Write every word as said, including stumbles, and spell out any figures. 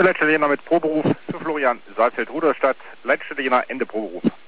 Leitstelle Jena mit Proberuf für Florian Saalfeld, Rudolstadt, Leitstelle Jena, Ende Proberuf.